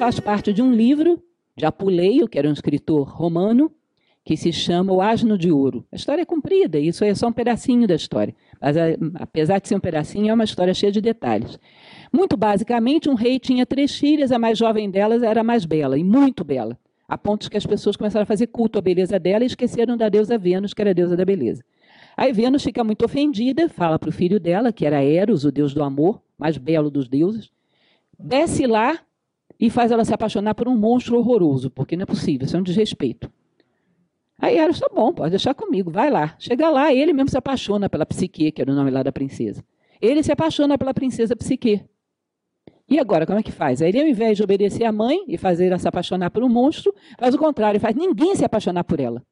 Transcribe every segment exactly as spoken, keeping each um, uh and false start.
faz parte de um livro de Apuleio, que era um escritor romano, que se chama O Asno de Ouro. A história é comprida, isso é só um pedacinho da história. Mas, apesar de ser um pedacinho, é uma história cheia de detalhes. Muito basicamente, um rei tinha três filhas, a mais jovem delas era a mais bela, e muito bela, a ponto de que as pessoas começaram a fazer culto à beleza dela e esqueceram da deusa Vênus, que era a deusa da beleza. Aí Vênus fica muito ofendida, fala para o filho dela, que era Eros, o deus do amor, mais belo dos deuses, desce lá e faz ela se apaixonar por um monstro horroroso, porque não é possível, isso é um desrespeito. Aí Eros, tá bom, pode deixar comigo, vai lá. Chega lá, ele mesmo se apaixona pela Psique, que era o nome lá da princesa. Ele se apaixona pela princesa Psique. E agora, como é que faz? Aí ele, ao invés de obedecer à mãe e fazer ela se apaixonar por um monstro, faz o contrário, faz ninguém se apaixonar por ela.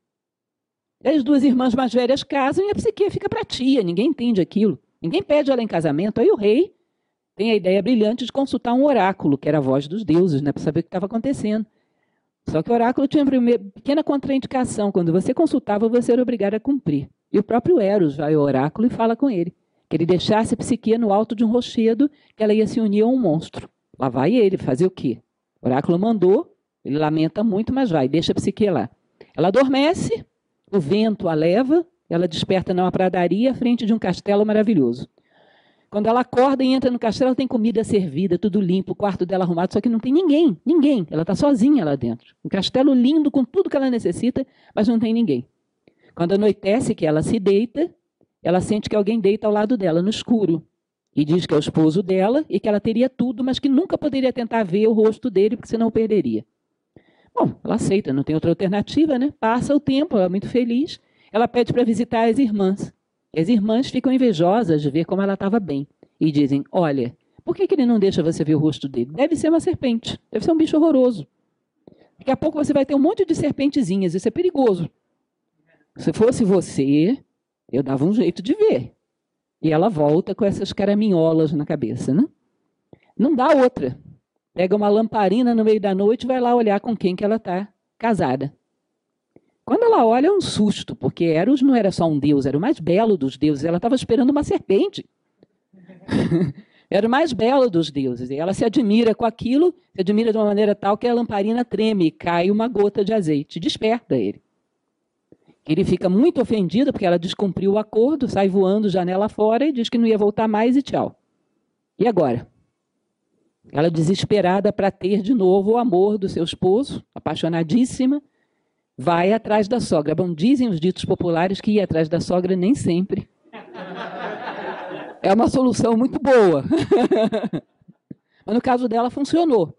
As duas irmãs mais velhas casam e a Psique fica para a tia, ninguém entende aquilo. Ninguém pede ela em casamento. Aí o rei tem a ideia brilhante de consultar um oráculo, que era a voz dos deuses, né, para saber o que estava acontecendo. Só que o oráculo tinha uma pequena contraindicação. Quando você consultava, você era obrigado a cumprir. E o próprio Eros vai ao oráculo e fala com ele, que ele deixasse a Psique no alto de um rochedo, que ela ia se unir a um monstro. Lá vai ele fazer o quê? O oráculo mandou, ele lamenta muito, mas vai, deixa a Psique lá. Ela adormece, o vento a leva, ela desperta numa pradaria à frente de um castelo maravilhoso. Quando ela acorda e entra no castelo, ela tem comida servida, tudo limpo, o quarto dela arrumado, só que não tem ninguém, ninguém. Ela está sozinha lá dentro. Um castelo lindo, com tudo que ela necessita, mas não tem ninguém. Quando anoitece, que ela se deita, ela sente que alguém deita ao lado dela, no escuro. E diz que é o esposo dela e que ela teria tudo, mas que nunca poderia tentar ver o rosto dele, porque senão perderia. Bom, ela aceita, não tem outra alternativa, né? Passa o tempo, ela é muito feliz. Ela pede para visitar as irmãs. As irmãs ficam invejosas de ver como ela estava bem. E dizem, olha, por que, que ele não deixa você ver o rosto dele? Deve ser uma serpente, deve ser um bicho horroroso. Daqui a pouco você vai ter um monte de serpentezinhas, isso é perigoso. Se fosse você, eu dava um jeito de ver. E ela volta com essas caraminholas na cabeça, né? Não dá outra. Pega uma lamparina no meio da noite e vai lá olhar com quem que ela está casada. Quando ela olha, é um susto, porque Eros não era só um deus, era o mais belo dos deuses. Ela estava esperando uma serpente. Era o mais belo dos deuses. E ela se admira com aquilo, se admira de uma maneira tal que a lamparina treme e cai uma gota de azeite. Desperta ele. Ele fica muito ofendido porque ela descumpriu o acordo, sai voando janela fora e diz que não ia voltar mais e tchau. E agora? Ela desesperada para ter de novo o amor do seu esposo, apaixonadíssima, vai atrás da sogra. Bom, dizem os ditos populares que ir atrás da sogra nem sempre é uma solução muito boa. Mas no caso dela funcionou.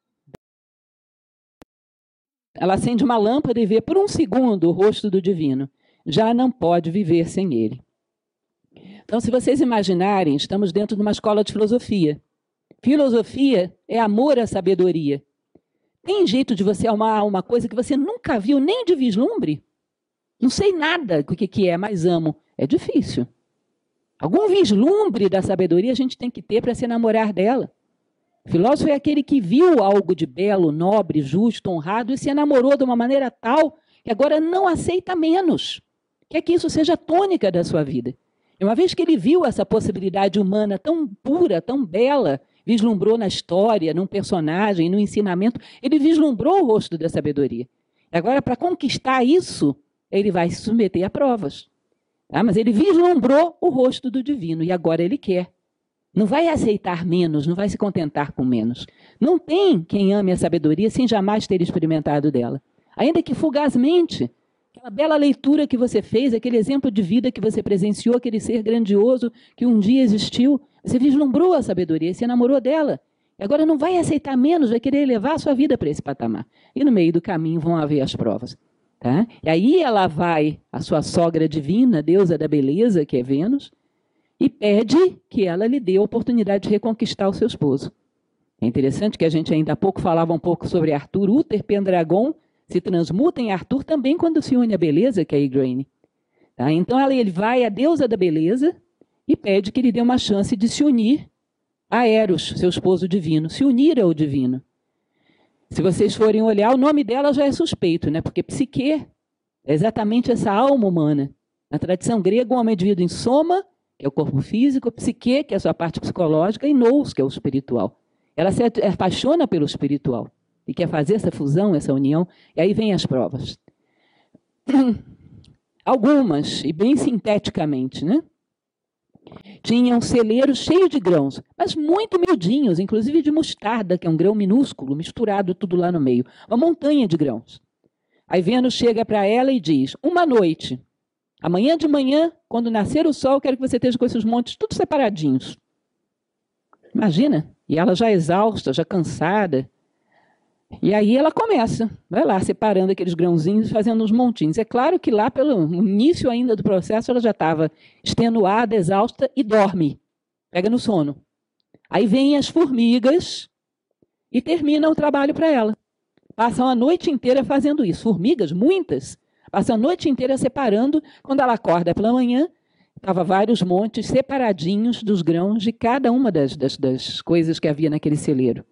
Ela acende uma lâmpada e vê por um segundo o rosto do divino. Já não pode viver sem ele. Então, se vocês imaginarem, estamos dentro de uma escola de filosofia. Filosofia é amor à sabedoria. Tem jeito de você amar uma coisa que você nunca viu nem de vislumbre? Não sei nada do que, que é, mas amo. É difícil. Algum vislumbre da sabedoria a gente tem que ter para se enamorar dela. O filósofo é aquele que viu algo de belo, nobre, justo, honrado e se enamorou de uma maneira tal que agora não aceita menos. Quer que isso seja a tônica da sua vida. E uma vez que ele viu essa possibilidade humana tão pura, tão bela, vislumbrou na história, num personagem, no ensinamento, ele vislumbrou o rosto da sabedoria. E agora, para conquistar isso, ele vai se submeter a provas. Ah, mas ele vislumbrou o rosto do divino e agora ele quer. Não vai aceitar menos, não vai se contentar com menos. Não tem quem ame a sabedoria sem jamais ter experimentado dela. Ainda que fugazmente, aquela bela leitura que você fez, aquele exemplo de vida que você presenciou, aquele ser grandioso que um dia existiu, você vislumbrou a sabedoria e se enamorou dela. E agora não vai aceitar menos, vai querer levar a sua vida para esse patamar. E no meio do caminho vão haver as provas. Tá? E aí ela vai, a sua sogra divina, deusa da beleza, que é Vênus, e pede que ela lhe dê a oportunidade de reconquistar o seu esposo. É interessante que a gente ainda há pouco falava um pouco sobre Arthur. Uther Pendragon se transmuta em Arthur também quando se une à beleza, que é Igraine. Tá? Então ela, ele vai à deusa da beleza e pede que lhe dê uma chance de se unir a Eros, seu esposo divino, se unir ao divino. Se vocês forem olhar, o nome dela já é suspeito, né? Porque Psique é exatamente essa alma humana. Na tradição grega, o homem é dividido em soma, que é o corpo físico, Psique, que é a sua parte psicológica, e nous, que é o espiritual. Ela se apaixona pelo espiritual. e quer fazer essa fusão, essa união, e aí vem as provas. Algumas, e bem sinteticamente, né? Tinham celeiros cheios de grãos, mas muito miudinhos, inclusive de mostarda, que é um grão minúsculo, misturado tudo lá no meio. Uma montanha de grãos. Aí Vênus chega para ela e diz, uma noite, amanhã de manhã, quando nascer o sol, quero que você esteja com esses montes tudo separadinhos. Imagina, e ela já exausta, já cansada. E aí ela começa, vai lá, separando aqueles grãozinhos, fazendo uns montinhos. É claro que lá, pelo início ainda do processo, ela já estava extenuada, exausta e dorme, pega no sono. Aí vêm as formigas e terminam o trabalho para ela. Passam a noite inteira fazendo isso. Formigas, muitas, passam a noite inteira separando. Quando ela acorda pela manhã, estava vários montes separadinhos dos grãos de cada uma das, das, das coisas que havia naquele celeiro.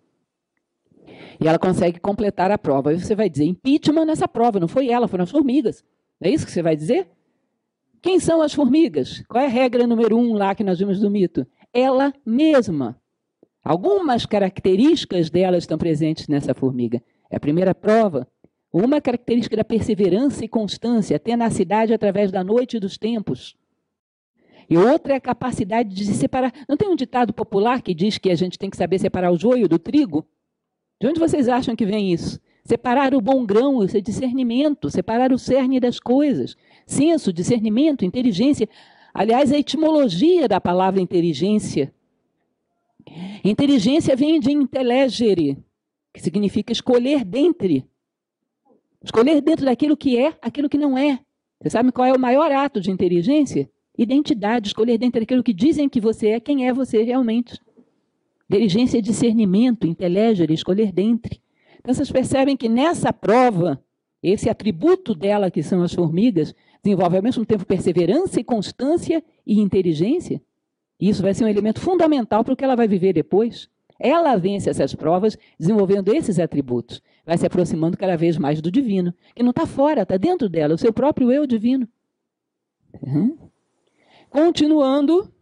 E ela consegue completar a prova. Aí você vai dizer, impeachment nessa prova, não foi ela, foram as formigas. Não é isso que você vai dizer? Quem são as formigas? Qual é a regra número um lá que nós vimos do mito? Ela mesma. Algumas características dela estão presentes nessa formiga. É a primeira prova. Uma característica da perseverança e constância, a tenacidade através da noite e dos tempos. E outra é a capacidade de se separar. Não tem um ditado popular que diz que a gente tem que saber separar o joio do trigo? De onde vocês acham que vem isso? Separar o bom grão, isso é discernimento, separar o cerne das coisas. Senso, discernimento, inteligência. Aliás, a etimologia da palavra inteligência. Inteligência vem de intellegere, que significa escolher dentre. Escolher dentro daquilo que é, aquilo que não é. Você sabe qual é o maior ato de inteligência? Identidade, escolher dentro daquilo que dizem que você é, quem é você realmente. Inteligência é discernimento, intellegere, escolher dentre. Então, vocês percebem que nessa prova, esse atributo dela, que são as formigas, desenvolve ao mesmo tempo perseverança e constância e inteligência. E isso vai ser um elemento fundamental para o que ela vai viver depois. Ela vence essas provas desenvolvendo esses atributos. Vai se aproximando cada vez mais do divino, que não está fora, está dentro dela, o seu próprio eu divino. Uhum. Continuando,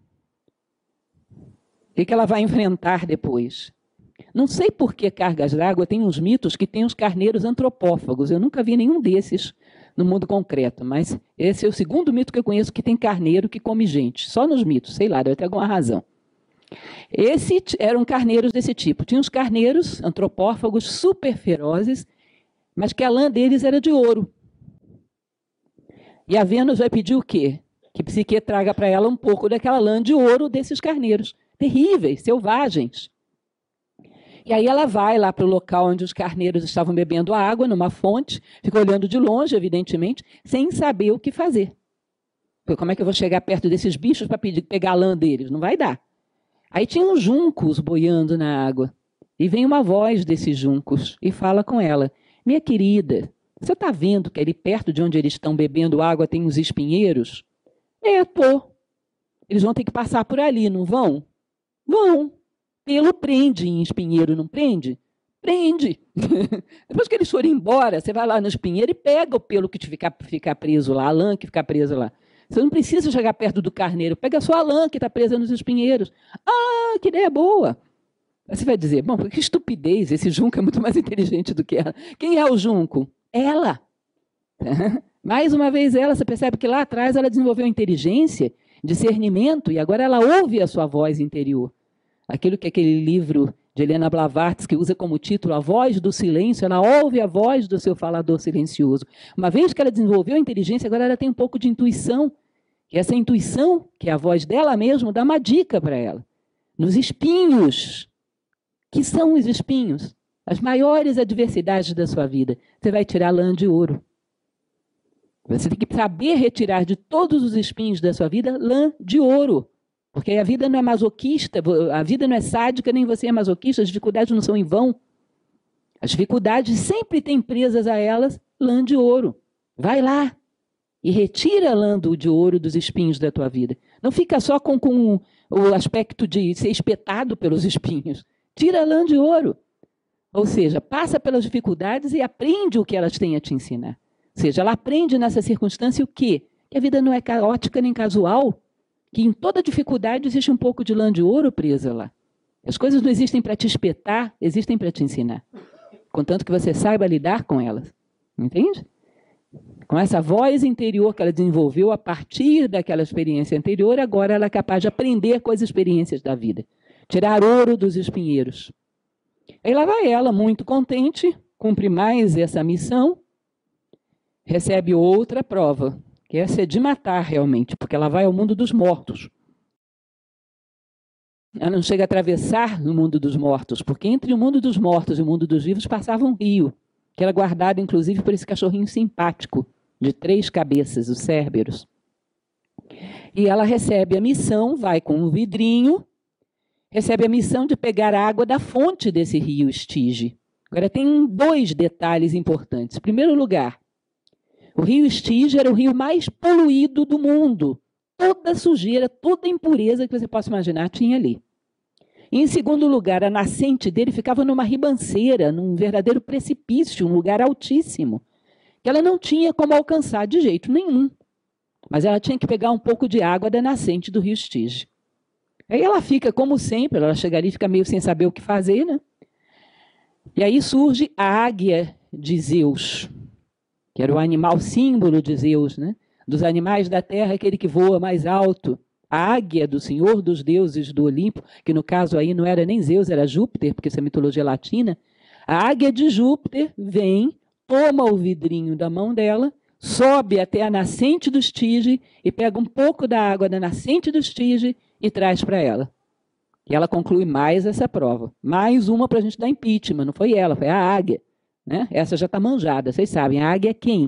o que ela vai enfrentar depois? Não sei por que Cargas d'Água tem uns mitos que tem os carneiros antropófagos. Eu nunca vi nenhum desses no mundo concreto, mas esse é o segundo mito que eu conheço que tem carneiro que come gente. Só nos mitos, sei lá, deve ter alguma razão. Esse eram carneiros desse tipo. Tinha uns carneiros antropófagos super ferozes, mas que a lã deles era de ouro. E a Vênus vai pedir o quê? Que Psique traga para ela um pouco daquela lã de ouro desses carneiros. Terríveis, selvagens. E aí ela vai lá para o local onde os carneiros estavam bebendo água, numa fonte, fica olhando de longe, evidentemente, sem saber o que fazer. Porque como é que eu vou chegar perto desses bichos para pegar a lã deles? Não vai dar. Aí tinha uns juncos boiando na água. E vem uma voz desses juncos e fala com ela. Minha querida, você está vendo que ali perto de onde eles estão bebendo água tem uns espinheiros? É, tô. Eles vão ter que passar por ali, não vão? Vão. Pelo prende em espinheiro, não prende? Prende. Depois que eles forem embora, você vai lá no espinheiro e pega o pelo que te ficar, ficar preso lá, a lã que ficar presa lá. Você não precisa chegar perto do carneiro, pega só a lã que está presa nos espinheiros. Ah, que ideia boa. Você vai dizer, bom, que estupidez, esse junco é muito mais inteligente do que ela. Quem é o junco? Ela. Mais uma vez ela, você percebe que lá atrás ela desenvolveu inteligência, discernimento, e agora ela ouve a sua voz interior. Aquilo que aquele livro de Helena Blavatsky usa como título A Voz do Silêncio, ela ouve a voz do seu falador silencioso. Uma vez que ela desenvolveu a inteligência, agora ela tem um pouco de intuição. E essa intuição, que é a voz dela mesma, dá uma dica para ela. Nos espinhos. Que são os espinhos? As maiores adversidades da sua vida. Você vai tirar lã de ouro. Você tem que saber retirar de todos os espinhos da sua vida lã de ouro. Porque a vida não é masoquista, a vida não é sádica, nem você é masoquista, as dificuldades não são em vão. As dificuldades sempre têm presas a elas lã de ouro. Vai lá e retira a lã de ouro dos espinhos da tua vida. Não fica só com, com o aspecto de ser espetado pelos espinhos. Tira a lã de ouro. Ou seja, passa pelas dificuldades e aprende o que elas têm a te ensinar. Ou seja, ela aprende nessa circunstância o quê? Que a vida não é caótica nem casual, que em toda dificuldade existe um pouco de lã de ouro presa lá. As coisas não existem para te espetar, existem para te ensinar. contanto que você saiba lidar com elas. Entende? Com essa voz interior que ela desenvolveu a partir daquela experiência anterior, agora ela é capaz de aprender com as experiências da vida. Tirar ouro dos espinheiros. Aí lá vai ela, muito contente, cumpre mais essa missão, recebe outra prova, que essa é de matar realmente, porque ela vai ao mundo dos mortos. Ela não chega a atravessar no mundo dos mortos, porque entre o mundo dos mortos e o mundo dos vivos passava um rio, que era guardado inclusive por esse cachorrinho simpático, de três cabeças, os Cérberos. E ela recebe a missão, vai com um vidrinho, recebe a missão de pegar a água da fonte desse rio Estige. Agora tem dois detalhes importantes. Em primeiro lugar, o rio Estige era o rio mais poluído do mundo. Toda a sujeira, toda a impureza que você possa imaginar tinha ali. E, em segundo lugar, a nascente dele ficava numa ribanceira, num verdadeiro precipício, um lugar altíssimo, que ela não tinha como alcançar de jeito nenhum. Mas ela tinha que pegar um pouco de água da nascente do rio Estige. Aí ela fica, como sempre, ela chega ali e fica meio sem saber o que fazer, né? E aí surge a águia de Zeus, que era o animal símbolo de Zeus, né? Dos animais da terra, aquele que voa mais alto. A águia do Senhor dos deuses do Olimpo, que no caso aí não era nem Zeus, era Júpiter, porque isso é mitologia latina. A águia de Júpiter vem, toma o vidrinho da mão dela, sobe até a nascente do Estige e pega um pouco da água da nascente do Estige e traz para ela. E ela conclui mais essa prova. Mais uma para a gente dar impeachment. Não foi ela, foi a águia. Né? Essa já está manjada, vocês sabem. A águia é quem?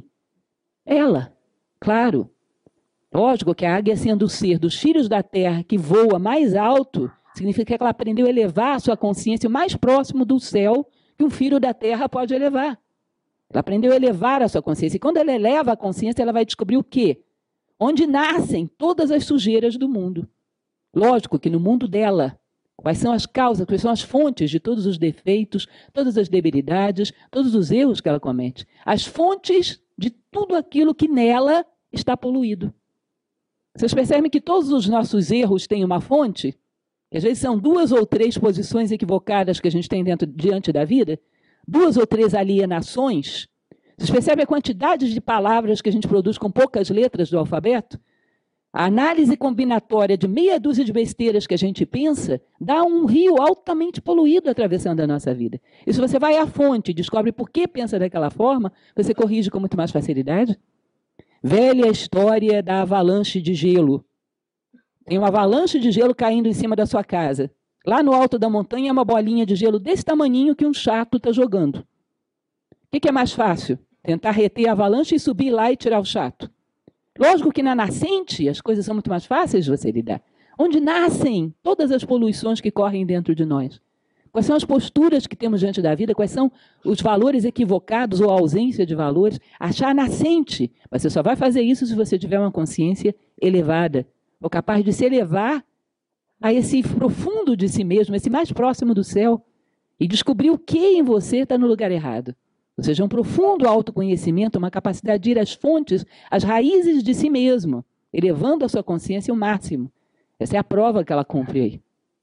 Ela, claro. Lógico que a águia, sendo o ser dos filhos da terra que voa mais alto, significa que ela aprendeu a elevar a sua consciência o mais próximo do céu que um filho da terra pode elevar. Ela aprendeu a elevar a sua consciência. E quando ela eleva a consciência, ela vai descobrir o quê? Onde nascem todas as sujeiras do mundo. Lógico que no mundo dela, quais são as causas, quais são as fontes de todos os defeitos, todas as debilidades, todos os erros que ela comete. As fontes de tudo aquilo que nela está poluído. Vocês percebem que todos os nossos erros têm uma fonte? Que às vezes são duas ou três posições equivocadas que a gente tem dentro, diante da vida, duas ou três alienações. Vocês percebem a quantidade de palavras que a gente produz com poucas letras do alfabeto? A análise combinatória de meia dúzia de besteiras que a gente pensa dá um rio altamente poluído atravessando a nossa vida. E se você vai à fonte e descobre por que pensa daquela forma, você corrige com muito mais facilidade. Velha história da avalanche de gelo. Tem uma avalanche de gelo caindo em cima da sua casa. Lá no alto da montanha é uma bolinha de gelo desse tamaninho que um chato está jogando. O que, que é mais fácil? Tentar reter a avalanche e subir lá e tirar o chato. Lógico que na nascente as coisas são muito mais fáceis de você lidar. Onde nascem todas as poluições que correm dentro de nós. Quais são as posturas que temos diante da vida, quais são os valores equivocados ou a ausência de valores. Achar a nascente. Você só vai fazer isso se você tiver uma consciência elevada, ou capaz de se elevar a esse profundo de si mesmo, esse mais próximo do céu, e descobrir o que em você está no lugar errado. Ou seja, um profundo autoconhecimento, uma capacidade de ir às fontes, às raízes de si mesmo, elevando a sua consciência ao máximo. Essa é a prova que ela cumpre aí.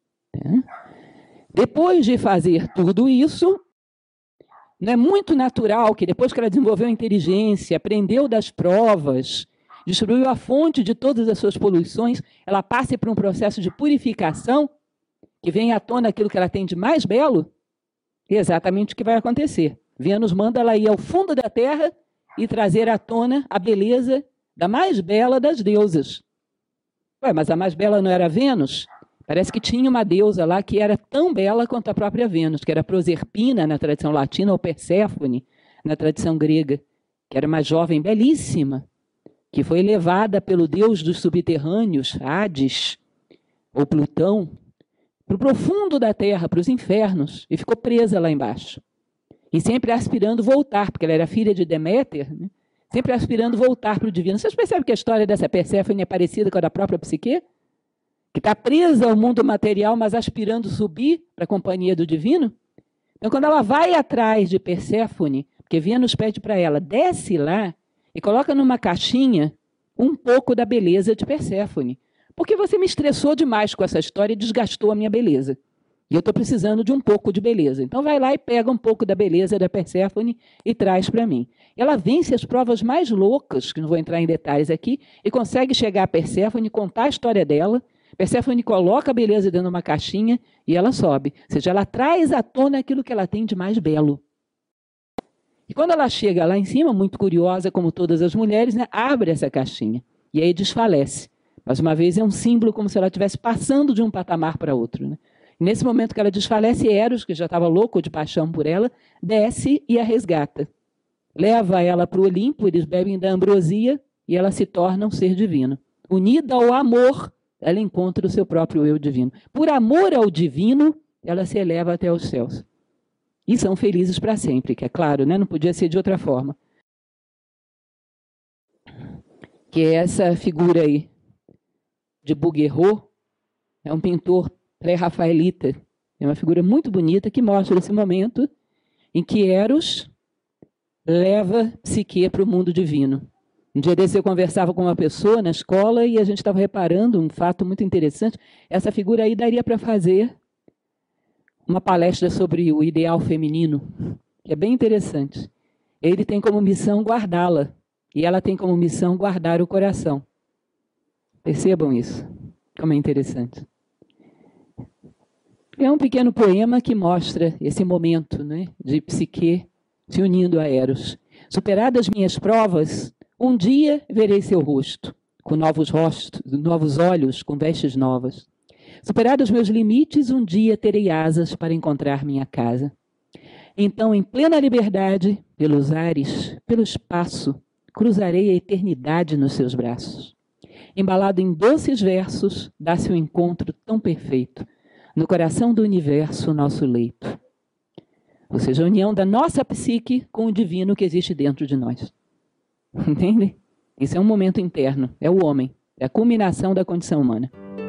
É? Depois de fazer tudo isso, não é muito natural que depois que ela desenvolveu a inteligência, aprendeu das provas, destruiu a fonte de todas as suas poluições, ela passe por um processo de purificação, que vem à tona aquilo que ela tem de mais belo, é exatamente o que vai acontecer. Vênus manda ela ir ao fundo da terra e trazer à tona a beleza da mais bela das deusas. Ué, mas a mais bela não era Vênus? Parece que tinha uma deusa lá que era tão bela quanto a própria Vênus, que era Proserpina na tradição latina, ou Perséfone na tradição grega, que era uma jovem belíssima, que foi levada pelo deus dos subterrâneos, Hades, ou Plutão, para o profundo da terra, para os infernos, e ficou presa lá embaixo. E sempre aspirando voltar, porque ela era filha de Deméter, né? Sempre aspirando voltar para o divino. Vocês percebem que a história dessa Perséfone é parecida com a da própria Psique? Que está presa ao mundo material, mas aspirando subir para a companhia do divino? Então, quando ela vai atrás de Perséfone, porque Vênus pede para ela, desce lá e coloca numa caixinha um pouco da beleza de Perséfone. Porque você me estressou demais com essa história e desgastou a minha beleza. E eu estou precisando de um pouco de beleza. Então vai lá e pega um pouco da beleza da Perséfone e traz para mim. Ela vence as provas mais loucas, que não vou entrar em detalhes aqui, e consegue chegar a Perséfone, contar a história dela. Perséfone coloca a beleza dentro de uma caixinha e ela sobe. Ou seja, ela traz à tona aquilo que ela tem de mais belo. E quando ela chega lá em cima, muito curiosa, como todas as mulheres, né, abre essa caixinha e aí desfalece. Mais uma vez é um símbolo como se ela estivesse passando de um patamar para outro, né? Nesse momento que ela desfalece, Eros, que já estava louco de paixão por ela, desce e a resgata. Leva ela para o Olimpo, eles bebem da ambrosia e ela se torna um ser divino. Unida ao amor, ela encontra o seu próprio eu divino. Por amor ao divino, ela se eleva até os céus. E são felizes para sempre, que é claro, né? Não podia ser de outra forma. Que é essa figura aí de Bouguereau, é um pintor pré-rafaelita. É uma figura muito bonita que mostra esse momento em que Eros leva Psique para o mundo divino. Um dia desse eu conversava com uma pessoa na escola e a gente estava reparando um fato muito interessante. Essa figura aí daria para fazer uma palestra sobre o ideal feminino, que é bem interessante. Ele tem como missão guardá-la e ela tem como missão guardar o coração. Percebam isso, como é interessante. É um pequeno poema que mostra esse momento, né, de Psique se unindo a Eros. Superadas minhas provas, um dia verei seu rosto, com novos rostos, novos olhos, com vestes novas. Superados meus limites, um dia terei asas para encontrar minha casa. Então, em plena liberdade, pelos ares, pelo espaço, cruzarei a eternidade nos seus braços. Embalado em doces versos, dá-se um encontro tão perfeito. No coração do universo, nosso leito. Ou seja, a união da nossa psique com o divino que existe dentro de nós. Entende? Isso é um momento interno, é o homem, é a culminação da condição humana.